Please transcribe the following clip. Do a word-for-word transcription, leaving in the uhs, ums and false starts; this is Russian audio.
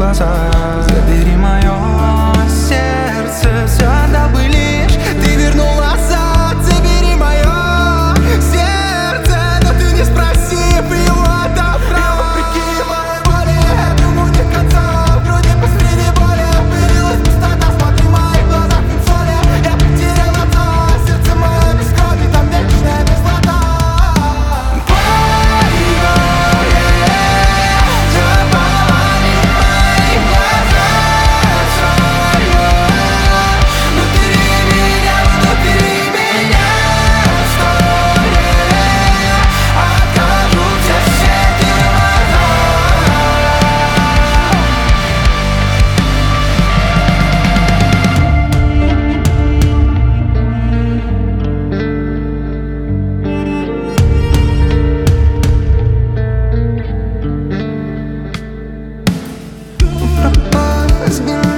глаза. Забери мое сердце, все отдал бы лишь ты вернул назад. Забери мое сердце, но ты не спросив его отобрал. Вопреки моей воле, этому нет конца. В груди посреди боли появилась пустота. Смотри в моих глазах нет соли. Я потерял отца, сердце мое без крови, там вечная мерзлота. It's been